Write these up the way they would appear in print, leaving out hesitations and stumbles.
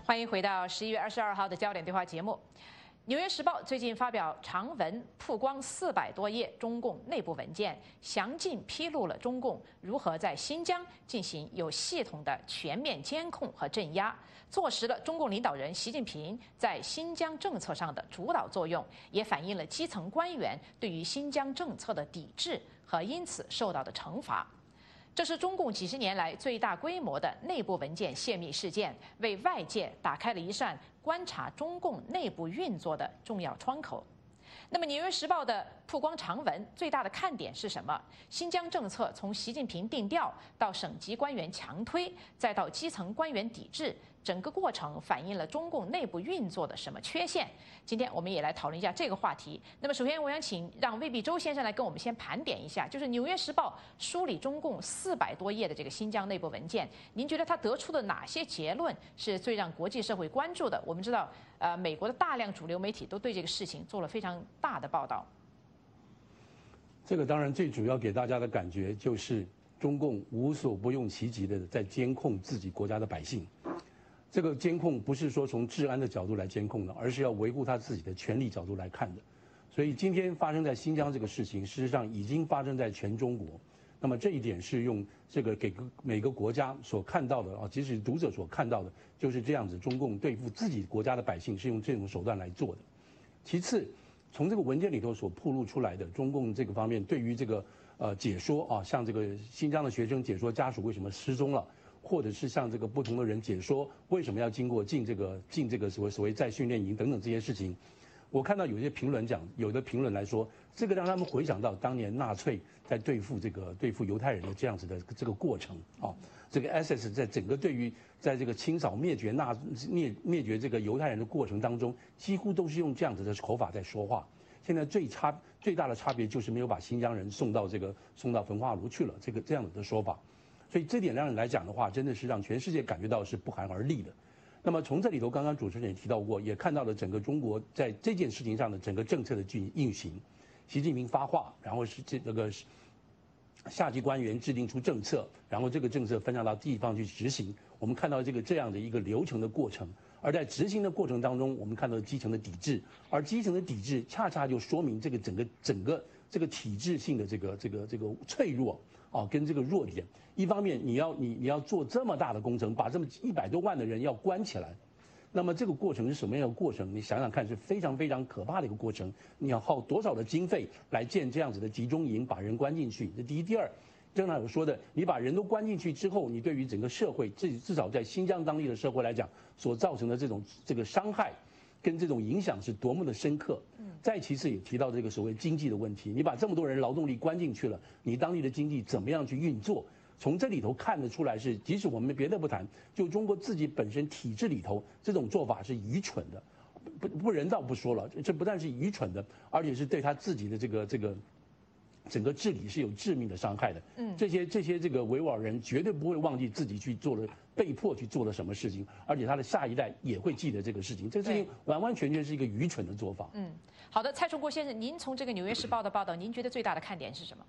欢迎回到11月22号的焦点对话节目。《纽约时报》最近发表长文，曝光400多页中共内部文件，详尽披露了中共如何在新疆进行有系统的全面监控和镇压，坐实了中共领导人习近平在新疆政策上的主导作用，也反映了基层官员对于新疆政策的抵制和因此受到的惩罚。这是中共几十年来最大规模的内部文件泄密事件，为外界打开了一扇观察中共内部运作的重要窗口。那么，《纽约时报》的曝光长文最大的看点是什么？新疆政策从习近平定调到省级官员强推，再到基层官员抵制，整个过程反映了中共内部运作的什么缺陷？今天我们也来讨论一下这个话题。那么，首先我想请让魏必周先生来跟我们先盘点一下，就是《纽约时报》梳理中共400多页的这个新疆内部文件，您觉得他得出的哪些结论是最让国际社会关注的？我们知道，美国的大量主流媒体都对这个事情做了非常大的报道。 这个当然最主要给大家的感觉就是中共无所不用其极的在监控自己国家的百姓。这个监控不是说从治安的角度来监控的，而是要维护他自己的权利角度来看的。所以今天发生在新疆这个事情，事实上已经发生在全中国。那么这一点是用这个给每个国家所看到的啊，即使读者所看到的，就是这样子，中共对付自己国家的百姓是用这种手段来做的。其次，从这个文件里头所暴露出来的，中共这个方面对于这个解说啊，像这个新疆的学生解说家属为什么失踪了，或者是向这个不同的人解说为什么要进这个所谓再训练营等等这些事情，我看到有些评论讲，有的评论来说，这个让他们回想到当年纳粹在对付犹太人的这样子的这个过程啊，这个 SS 在整个在这个清扫灭绝这个犹太人的过程当中，几乎都是用这样子的口法在说话。现在最大的差别就是没有把新疆人送到焚化炉去了，这样子的说法。所以这点让人来讲的话，真的是让全世界感觉到是不寒而栗的。那么从这里头，刚刚主持人也提到过，也看到了整个中国在这件事情上的整个政策的运行。习近平发话，然后是这个下级官员制定出政策，然后这个政策分享到地方去执行。我们看到这样的一个流程的过程，而在执行的过程当中，我们看到基层的抵制，而基层的抵制恰恰就说明这个整个这个体制性的这个脆弱啊，跟这个弱点。一方面你要做这么大的工程，把这么100多万的人要关起来，那么这个过程是什么样的过程？你想想看，是非常非常可怕的一个过程。你要耗多少的经费来建这样子的集中营，把人关进去？这第一，第二，正常有说的，你把人都关进去之后，你对于整个社会，至少在新疆当地的社会来讲，所造成的这个伤害跟这种影响是多么的深刻。再其次也提到这个所谓经济的问题，你把这么多人劳动力关进去了，你当地的经济怎么样去运作？从这里头看得出来是，即使我们别的不谈，就中国自己本身体制里头这种做法是愚蠢的，不人道不说了，这不但是愚蠢的，而且是对他自己的这个整个治理是有致命的伤害的。这些这个维吾尔人绝对不会忘记自己去做了被迫去做了什么事情，而且他的下一代也会记得这个事情。这个事情完完全全是一个愚蠢的做法。 好的，蔡崇国先生，您从这个《纽约时报》的报道，您觉得最大的看点是什么？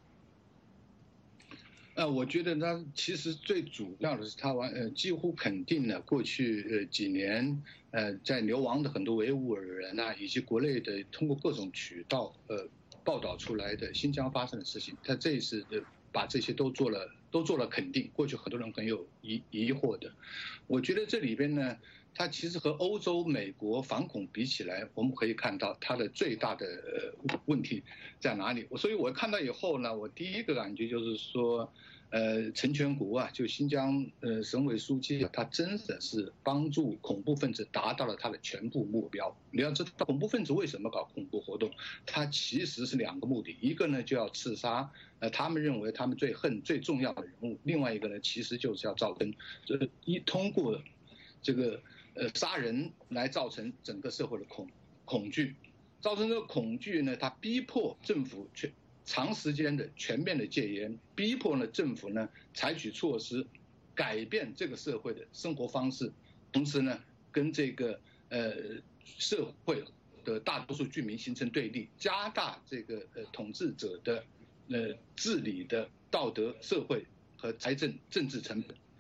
我觉得呢，其实最主要的是他几乎肯定了过去几年在流亡的很多维吾尔人啊，以及国内的通过各种渠道报道出来的新疆发生的事情，他这一次把这些都做了肯定。过去很多人很有疑惑的，我觉得这里边呢，它其实和欧洲、美国反恐比起来，我们可以看到它的最大的问题在哪里。所以我看到以后呢，我第一个感觉就是说，陈全国啊，就新疆省委书记啊，他真的是帮助恐怖分子达到了他的全部目标。你要知道，恐怖分子为什么搞恐怖活动？他其实是2个目的，一个呢就要刺杀他们认为他们最恨最重要的人物，另外一个呢其实就是要造成通过这个杀人来造成整个社会的恐惧，造成这个恐惧呢，他逼迫政府长时间的全面的戒严，逼迫呢政府呢采取措施改变这个社会的生活方式，同时呢跟这个社会的大多数居民形成对立，加大这个统治者的治理的道德、社会和财政、政治成本。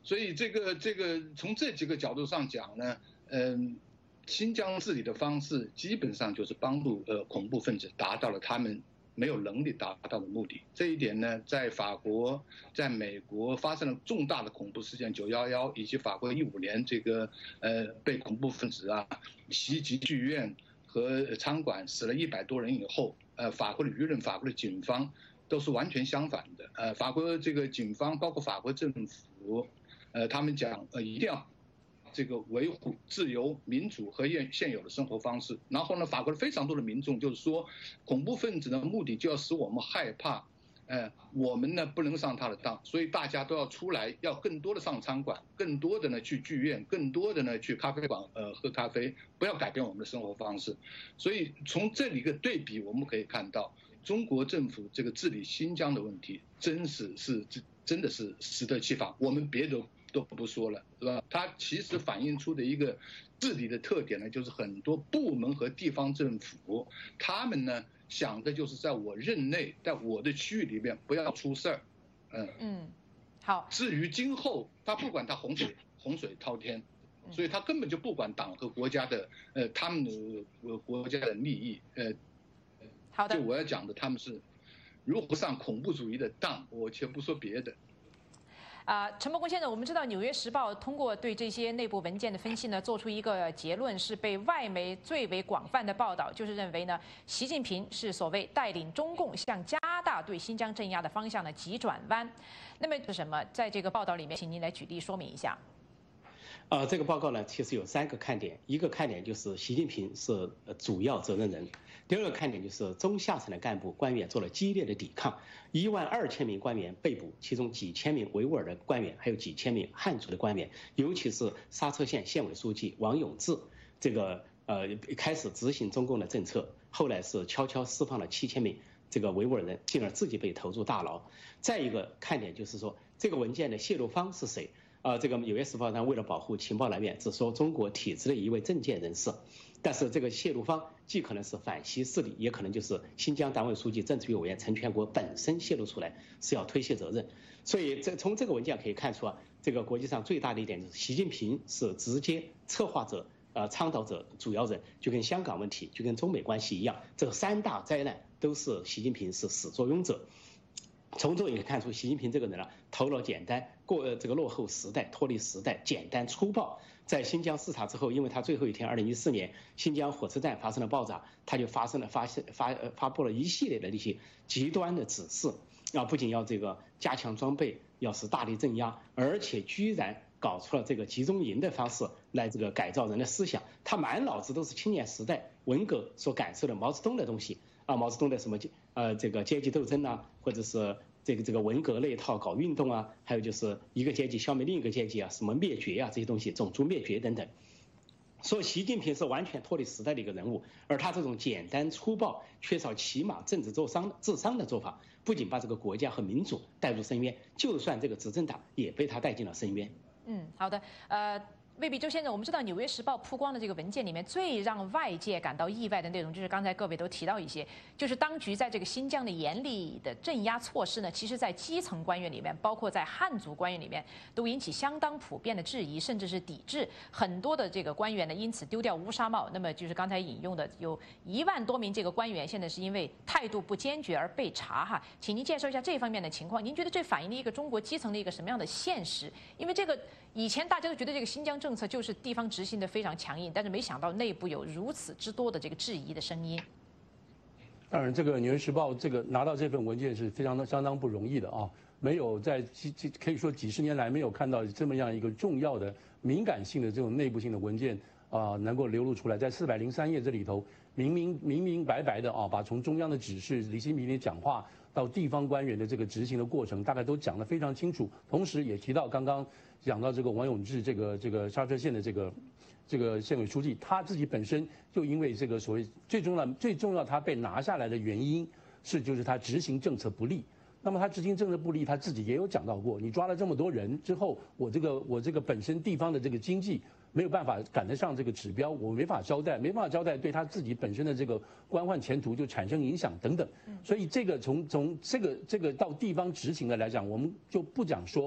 所以这个从这几个角度上讲呢，新疆治理的方式基本上就是帮助恐怖分子达到了他们没有能力达到的目的。这一点呢，在法国、在美国发生了重大的恐怖事件911，以及法国15年这个被恐怖分子袭击剧院和餐馆死了100多人以后，法国的舆论、法国的警方都是完全相反的。法国这个警方包括法国政府，他们讲一定要这个维护自由、民主和现有的生活方式。然后呢，法国的非常多的民众就是说，恐怖分子的目的就要使我们害怕，我们呢不能上他的当，所以大家都要出来，要更多的上餐馆，更多的呢去剧院，更多的呢去咖啡馆喝咖啡，不要改变我们的生活方式。所以从这里一个对比，我们可以看到，中国政府这个治理新疆的问题，真的是适得其反。我们别的都不说了，是吧？它其实反映出的一个治理的特点呢，就是很多部门和地方政府，他们呢想的就是在我任内，在我的区域里面不要出事儿。 好。 至于今后，他不管他洪水滔天，所以他根本就不管党和国家的他们的国家的利益。 好的。 就我要讲的，他们是如何上恐怖主义的当，我先不说别的。 陈伯公先生，我们知道《纽约时报》通过对这些内部文件的分析呢，做出一个结论，是被外媒最为广泛的报道，就是认为呢，习近平是所谓带领中共向加大对新疆镇压的方向的急转弯。那么是什么？在这个报道里面，请您来举例说明一下。 这个报告呢，其实有3个看点。一个看点就是习近平是主要责任人，第2个看点就是中下层的干部官员做了激烈的抵抗，12000名官员被捕，其中几千名维吾尔的官员，还有几千名汉族的官员，尤其是沙车县县委书记王永志，这个开始执行中共的政策，后来是悄悄释放了7000名这个维吾尔人，进而自己被投入大牢。再一个看点就是说，这个文件的泄露方是谁？这个《纽约时报》呢，为了保护情报来源，只说中国体制的一位政界人士，但是这个泄露方既可能是反西势力，也可能就是新疆党委书记、政治局委员陈全国本身泄露出来，是要推卸责任。所以从这个文件可以看出这个国际上最大的一点就是习近平是直接策划者、倡导者、主要人，就跟香港问题、就跟中美关系一样，这3大灾难都是习近平是始作俑者。从中也可以看出，习近平这个人头脑简单，这个落后时代，脱离时代，简单粗暴。在新疆视察之后，因为他最后一天2014年新疆火车站发生了爆炸，他就发布了一系列的那些极端的指示，不仅要这个加强装备，要是大力镇压，而且居然搞出了这个集中营的方式来这个改造人的思想。他满脑子都是青年时代文革所感受的毛泽东的东西毛泽东的什么这个阶级斗争或者是这个文革那一套搞运动还有就是一个阶级消灭另一个阶级什么灭绝这些东西，种族灭绝等等。所以习近平是完全脱离时代的一个人物，而他这种简单粗暴、缺少起码政治智商的做法，不仅把这个国家和民主带入深渊，就算这个执政党也被他带进了深渊。 好的，魏必洲先生，我们知道《纽约时报》曝光的这个文件里面，最让外界感到意外的内容，就是刚才各位都提到一些，就是当局在这个新疆的严厉的镇压措施呢，其实在基层官员里面，包括在汉族官员里面，都引起相当普遍的质疑，甚至是抵制。很多的这个官员呢，因此丢掉乌纱帽。那么就是刚才引用的，有1万多名这个官员，现在是因为态度不坚决而被查请您介绍一下这方面的情况。您觉得这反映了一个中国基层的一个什么样的现实？因为这个以前大家都觉得这个新疆政策就是地方执行的非常强硬，但是没想到内部有如此之多的这个质疑的声音。 当然，这个《纽约时报》这个拿到这份文件是相当不容易的没有在可以说几十年来没有看到这么样一个重要的敏感性的这种内部性的文件能够流露出来，在403页这里头明白的把从中央的指示、习近平的讲话到地方官员的这个执行的过程，大概都讲得非常清楚。同时也提到刚刚讲到这个王永志这个沙车县的这个县委书记，他自己本身就因为这个所谓最重要他被拿下来的原因就是他执行政策不力。那么他执行政策不力，他自己也有讲到过，你抓了这么多人之后，我这个本身地方的这个经济没有办法赶得上这个指标，我没办法交代，对他自己本身的这个官宦前途就产生影响等等。所以这个从这个到地方执行的来讲，我们就不讲说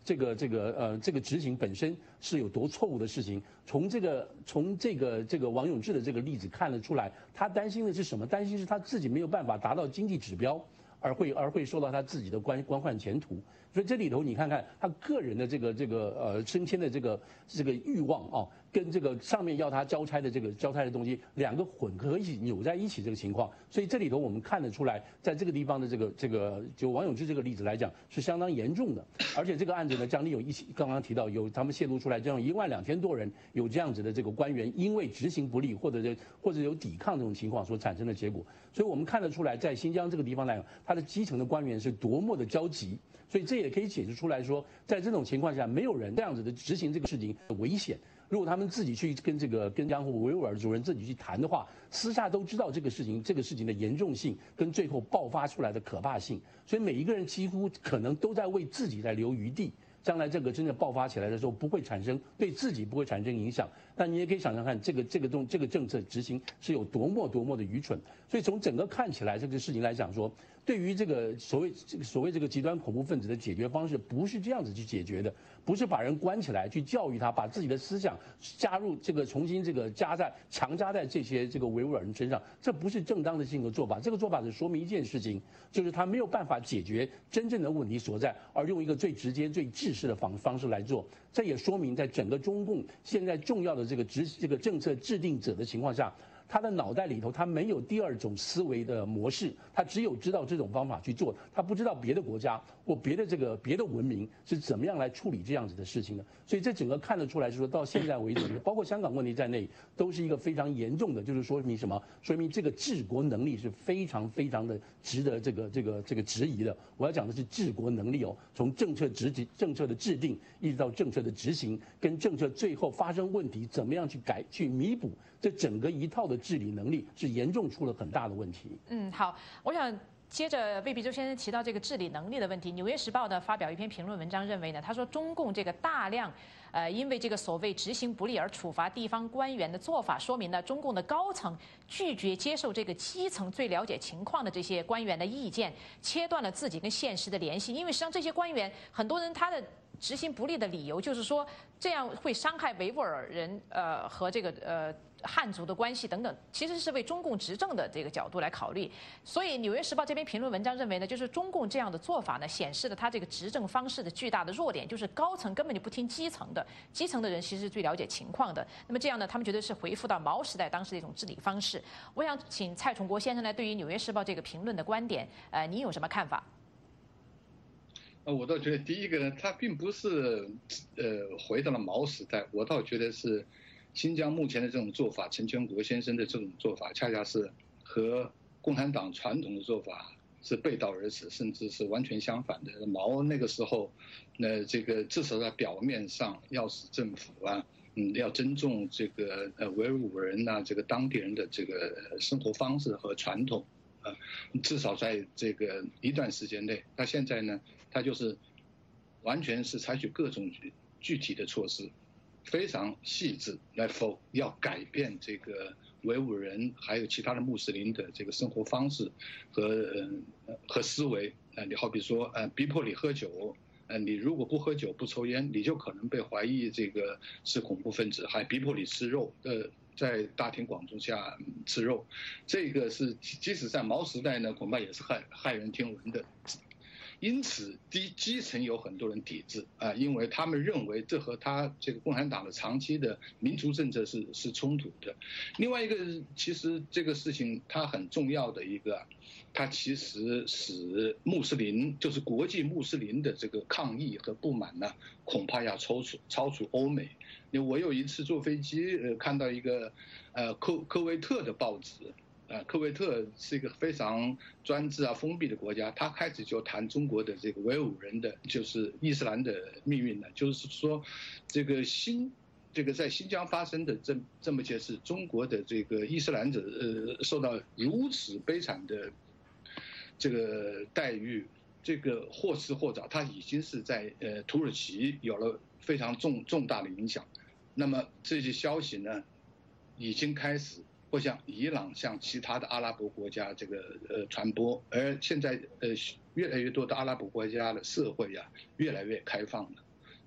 这个执行本身是有多错误的事情。从这个王永志的这个例子看得出来，他担心的是什么？担心是他自己没有办法达到经济指标，而会受到他自己的官宦前途。所以这里头你看看他个人的升迁的这个欲望啊，跟这个上面要他交差的东西，两个混合一起扭在一起这个情况。所以这里头我们看得出来，在这个地方的就王永志这个例子来讲是相当严重的。而且这个案子呢，江丽有刚刚提到有他们泄露出来这样12000多人有这样子的这个官员因为执行不力或者有抵抗这种情况所产生的结果。所以我们看得出来，在新疆这个地方来讲，他的基层的官员是多么的焦急。所以这也可以解释出来说，在这种情况下，没有人这样子的执行这个事情危险。如果他们自己去跟江湖维吾尔族人自己去谈的话，私下都知道这个事情的严重性跟最后爆发出来的可怕性。所以每一个人几乎可能都在为自己在留余地，将来这个真正爆发起来的时候，对自己不会产生影响。但你也可以想想看，这个政策执行是有多么的愚蠢。所以从整个看起来这个事情来讲说，对于这个所谓这个极端恐怖分子的解决方式，不是这样子去解决的，不是把人关起来去教育他，把自己的思想重新强加在这些维吾尔人身上，这不是正当的性格做法。这个做法是说明一件事情，就是他没有办法解决真正的问题所在，而用一个最直接、最制式的方式来做。这也说明，在整个中共现在重要的这个政策制定者的情况下，他的脑袋里头他没有第二种思维的模式，他只有知道这种方法去做，他不知道别的国家或别的文明是怎么样来处理这样子的事情的。所以这整个看得出来，是说到现在为止，包括香港问题在内，都是一个非常严重的，就是说明什么？说明这个治国能力是非常的值得这个质疑的。我要讲的是治国能力哦，从政策的制定，一直到政策的执行，跟政策最后发生问题怎么样去弥补，这整个一套的治理能力是严重出了很大的问题。 好，我想接着魏必洲先生提到这个治理能力的问题，《纽约时报》呢发表一篇评论文章，认为呢，他说中共这个大量因为这个所谓执行不力而处罚地方官员的做法，说明呢中共的高层拒绝接受这个基层最了解情况的这些官员的意见，切断了自己跟现实的联系。因为实际上这些官员很多人他的执行不力的理由就是说这样会伤害维吾尔人和这个汉族的关系等等，其实是为中共执政的这个角度来考虑。所以《纽约时报》这篇评论文章认为呢，就是中共这样的做法呢，显示了他这个执政方式的巨大的弱点，就是高层根本就不听基层的，基层的人其实是最了解情况的。那么这样呢，他们觉得是回复到毛时代当时的一种治理方式。我想请蔡崇国先生呢，对于《纽约时报》这个评论的观点，您有什么看法？ 我倒觉得第一个呢，它并不是回到了毛时代，我倒觉得是新疆目前的这种做法，陈全国先生的这种做法，恰恰是和共产党传统的做法是背道而驰，甚至是完全相反的。毛那个时候，这个至少在表面上要使政府要尊重这个维吾尔人这个当地人的这个生活方式和传统。至少在这个一段时间内，他现在呢，他就是完全是采取各种具体的措施，非常细致要改变这个维吾尔人还有其他的穆斯林的这个生活方式和思维。你好比说逼迫你喝酒，你如果不喝酒不抽烟，你就可能被怀疑这个是恐怖分子，还逼迫你吃肉。在大庭广众下吃肉，这个是即使在毛时代呢，恐怕也是骇人听闻的。因此，基层有很多人抵制因为他们认为这和他这个共产党的长期的民族政策是冲突的。另外一个，其实这个事情它很重要的一个，它其实使穆斯林就是国际穆斯林的这个抗议和不满呢，恐怕要超出欧美。我有一次坐飞机看到一个科威特的报纸。科威特是一个非常专制封闭的国家，他开始就谈中国的这个维吾尔人的就是伊斯兰的命运呢，就是说这个在新疆发生的这么件事，中国的这个伊斯兰者受到如此悲惨的这个待遇，这个或迟或早，他已经是在土耳其有了非常重大的影响。那么这些消息呢，已经开始或向伊朗、向其他的阿拉伯国家这个传播，而现在越来越多的阿拉伯国家的社会越来越开放了。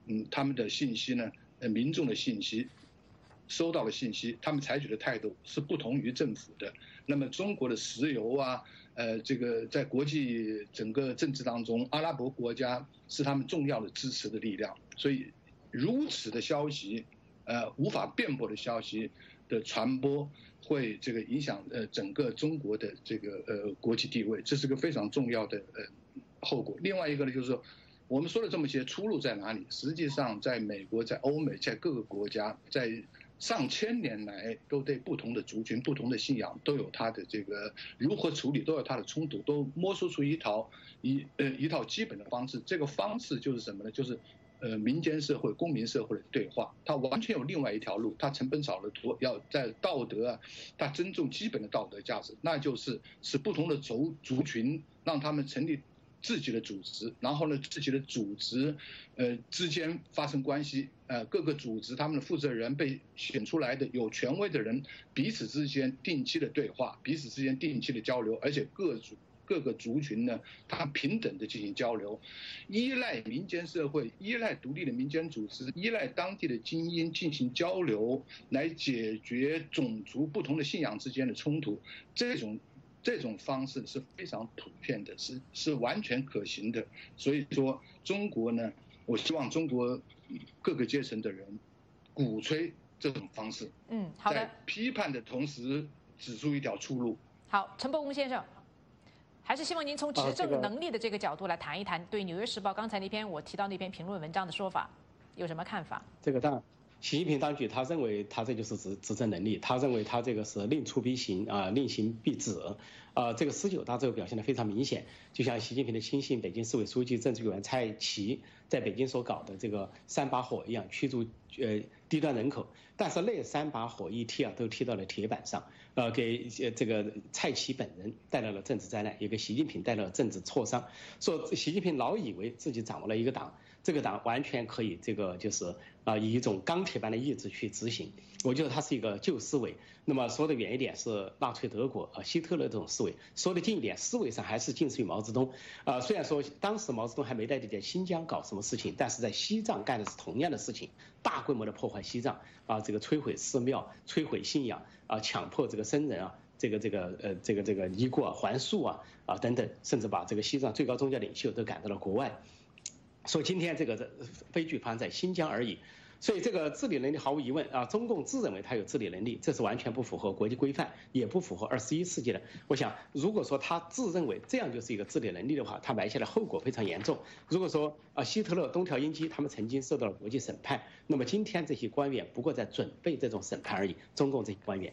他们的信息呢，民众的信息。收到的信息，他们采取的态度是不同于政府的。那么中国的石油啊，这个在国际整个政治当中，阿拉伯国家是他们重要的支持的力量。所以，如此的消息，无法辩驳的消息的传播，会这个影响整个中国的这个国际地位，这是个非常重要的后果。另外一个呢，就是说。我们说的这么些出路在哪里？实际上，在美国、在欧美、在各个国家，在上千年来，都对不同的族群、不同的信仰都有它的这个如何处理，都有它的冲突，都摸索出一套基本的方式。这个方式就是什么呢？就是民间社会、公民社会的对话。它完全有另外一条路，它成本少得多，要在道德啊，它尊重基本的道德价值，那就是使不同的族群让他们成立。自己的组织，然后呢，自己的组织，之间发生关系，各个组织他们的负责人被选出来的有权威的人，彼此之间定期的对话，彼此之间定期的交流，而且各个族群呢，它平等的进行交流，依赖民间社会，依赖独立的民间组织，依赖当地的精英进行交流，来解决种族不同的信仰之间的冲突，这种方式是非常普遍的，是完全可行的。所以说，中国呢，我希望中国各个阶层的人鼓吹这种方式。 好的。 在批判的同时，指出一条出路。 好，陈伯公先生，还是希望您从执政能力的这个角度来谈一谈，对《纽约时报》刚才我提到那篇评论文章的说法，有什么看法？ 这个当然。习近平当局他认为他这就是执政能力，他认为他这个是令出必行啊，令行必止，这个19大这个表现得非常明显。就像习近平的亲信、北京市委书记、政治委员蔡奇在北京所搞的这个3把火一样，驱逐低端人口，但是那3把火一踢都踢到了铁板上，给这个蔡奇本人带来了政治灾难，也给习近平带来了政治挫伤。说习近平老以为自己掌握了一个党。这个党完全可以，这个就是以一种钢铁般的意志去执行。我觉得它是一个旧思维。那么说的远一点是纳粹德国希特勒这种思维；说的近一点，思维上还是近似于毛泽东。虽然说当时毛泽东还没在新疆搞什么事情，但是在西藏干的是同样的事情，大规模的破坏西藏这个摧毁寺庙、摧毁信仰强迫这个僧人这个尼姑还俗等等，甚至把这个西藏最高宗教领袖都赶到了国外。说今天这个悲剧发生在新疆而已，所以这个治理能力毫无疑问中共自认为他有治理能力，这是完全不符合国际规范，也不符合21世纪的。我想，如果说他自认为这样就是一个治理能力的话，他埋下的后果非常严重。如果说希特勒、东条英机他们曾经受到了国际审判，那么今天这些官员不过在准备这种审判而已。中共这些官员。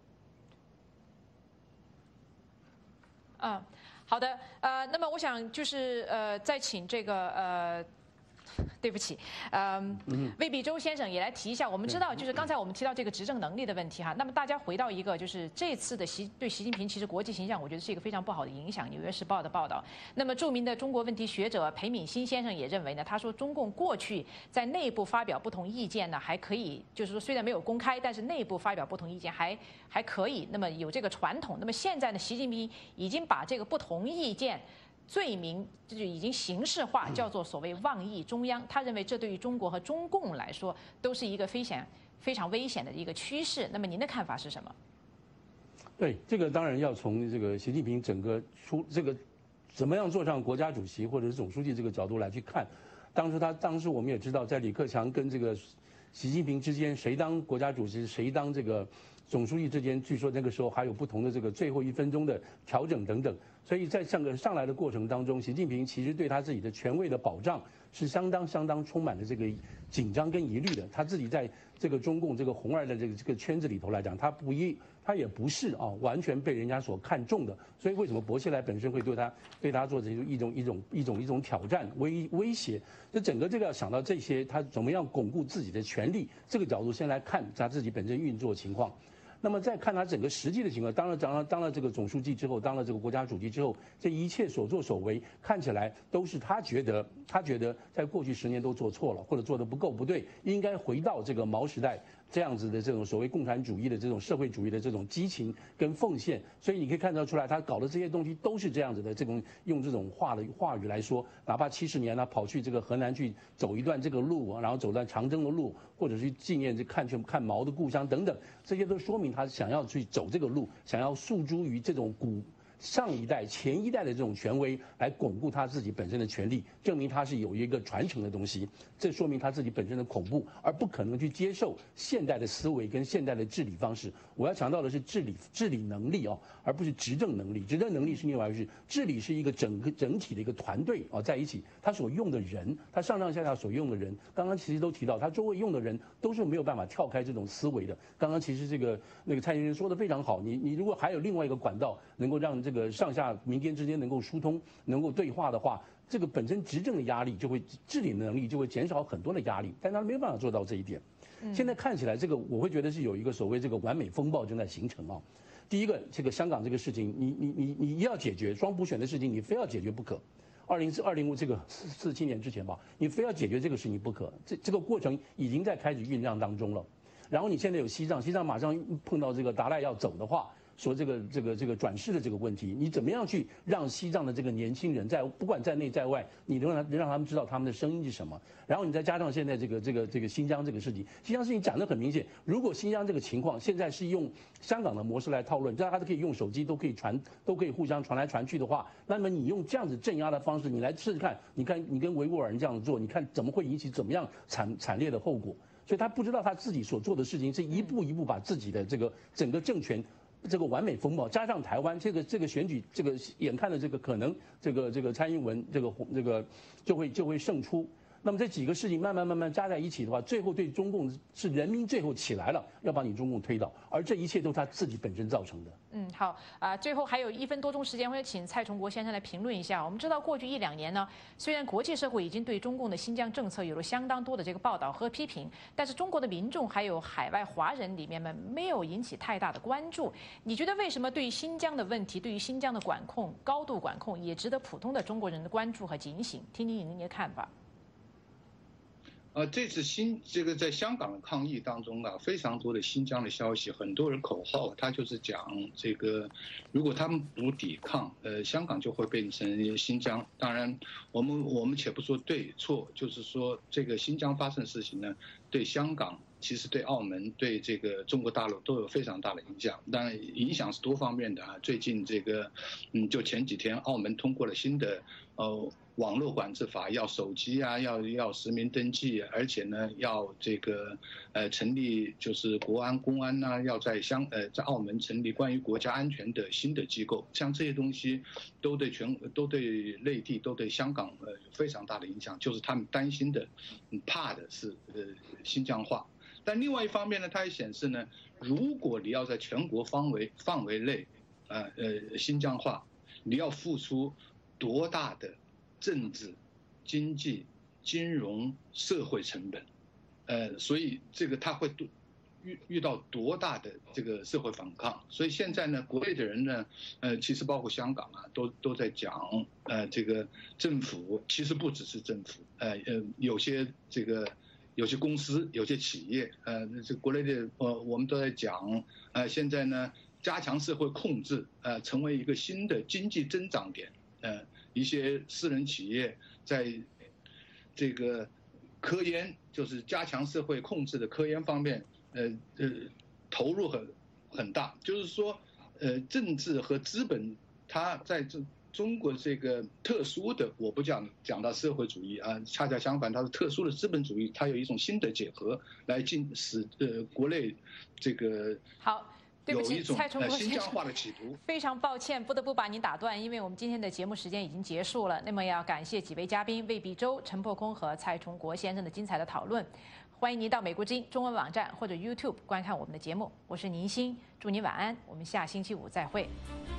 好的，那么我想就是再请这个对不起，魏必洲先生也来提一下。我们知道，就是刚才我们提到这个执政能力的问题哈。那么大家回到一个，就是这次的对习近平其实国际形象，我觉得是一个非常不好的影响。《纽约时报》的报道。那么著名的中国问题学者裴敏欣先生也认为呢，他说中共过去在内部发表不同意见呢，还可以，就是说虽然没有公开，但是内部发表不同意见还可以，那么有这个传统。那么现在呢，习近平已经把这个不同意见罪名这就已经形式化，叫做所谓妄议中央。他认为这对于中国和中共来说都是一个非常危险的一个趋势。那么您的看法是什么？ 对，这个当然要从这个习近平整个这个怎么样坐上国家主席或者是总书记这个角度来去看。当时我们也知道，在李克强跟这个习近平之间，谁当国家主席，谁当这个总书记之间，据说那个时候还有不同的这个最后1分钟的调整等等。所以在上来的过程当中，习近平其实对他自己的权威的保障是相当充满了这个紧张跟疑虑的。他自己在这个中共这个红二的这个圈子里头来讲，他也不是完全被人家所看重的。所以为什么薄熙来本身会对他做一种挑战威胁？这整个这个要想到这些，他怎么样巩固自己的权力，这个角度先来看他自己本身运作情况。那么再看他整个实际的情况，当了这个总书记之后，当了这个国家主席之后，这一切所作所为看起来都是他觉得在过去10年都做错了，或者做得不够不对，应该回到这个毛时代这样子的这种所谓共产主义的这种社会主义的这种激情跟奉献，所以你可以看得出来，他搞的这些东西都是这样子的，这种用这种话语来说，哪怕70年呢跑去这个河南去走一段这个路，然后走段长征的路，或者是纪念看毛的故乡等等，这些都说明他想要去走这个路，想要诉诸于这种上一代、前一代的这种权威，来巩固他自己本身的权利，证明他是有一个传承的东西。这说明他自己本身的恐怖，而不可能去接受现代的思维跟现代的治理方式。我要强调的是治理能力哦，而不是执政能力。执政能力是另外一回事，治理是一个整体的一个团队哦在一起，他所用的人，他上上下下所用的人，刚刚其实都提到，他周围用的人都是没有办法跳开这种思维的。刚刚其实那个蔡先生说的非常好，你如果还有另外一个管道能够让这个上下民间之间能够疏通、能够对话的话，这个本身执政的压力就会、治理能力就会减少很多的压力，但他没有办法做到这一点。现在看起来，这个我会觉得是有一个所谓这个完美风暴正在形成啊。第一个，这个香港这个事情，你要解决双普选的事情，你非要解决不可。2005这个47年之前吧，你非要解决这个事情不可。这个过程已经在开始酝酿当中了。然后你现在有西藏马上碰到这个达赖要走的话，说这个转世的这个问题，你怎么样去让西藏的这个年轻人不管在内在外，你能让他们知道他们的声音是什么？然后你再加上现在这个新疆这个事情，新疆事情讲得很明显，如果新疆这个情况现在是用香港的模式来讨论，大家都可以用手机都可以互相传来传去的话，那么你用这样子镇压的方式，你来试试看，你看你跟维吾尔人这样子做，你看怎么会引起怎么样惨烈的后果？所以他不知道他自己所做的事情是一步一步把自己的这个整个政权。这个完美风暴加上台湾这个选举，这个眼看的这个可能这个蔡英文这个就会胜出。那么这几个事情慢慢加在一起的话，最后对中共是人民最后起来了，要把你中共推倒，而这一切都是他自己本身造成的。 好最后还有1分多钟时间，我想请蔡崇国先生来评论一下。我们知道过去1、2年呢，虽然国际社会已经对中共的新疆政策有了相当多的这个报道和批评，但是中国的民众还有海外华人里面们没有引起太大的关注。你觉得为什么对于新疆的问题，对于新疆的管控、高度管控，也值得普通的中国人的关注和警醒？听听您的看法。 这次在香港的抗议当中啊，非常多的新疆的消息，很多人口号他就是讲这个，如果他们不抵抗，香港就会变成新疆。当然，我们且不说对错，就是说这个新疆发生的事情呢，对香港。其实对澳门、对这个中国大陆都有非常大的影响，当然影响是多方面的啊。最近这个，就前几天澳门通过了新的网络管制法，要手机啊，要实名登记，而且呢要这个成立就是国安、公安呐，要在澳门成立关于国家安全的新的机构，像这些东西都对内地都对香港非常大的影响，就是他们担心的、怕的是新疆化。但另外一方面呢，它也显示呢，如果你要在全国范围内，新疆化，你要付出多大的政治、经济、金融、社会成本，所以这个它会遇到多大的这个社会反抗。所以现在呢，国内的人呢，其实包括香港啊，都在讲，这个政府其实不只是政府，有些公司、有些企业，这国内的我们都在讲，现在呢，加强社会控制，成为一个新的经济增长点，一些私人企业在这个科研，就是加强社会控制的科研方面，投入很大，就是说，政治和资本，它在中国这个特殊的，我不讲到社会主义啊，恰恰相反，它是特殊的资本主义，它有一种新的结合来使国内这个好。对不起，蔡崇国新疆化的企图。 非常抱歉，不得不把您打断，因为我们今天的节目时间已经结束了。那么要感谢几位嘉宾魏必洲、陈破空和蔡崇国先生的精彩的讨论。欢迎您到美国之音中文网站或者 YouTube 观看我们的节目。我是宁欣，祝您晚安，我们下星期五再会。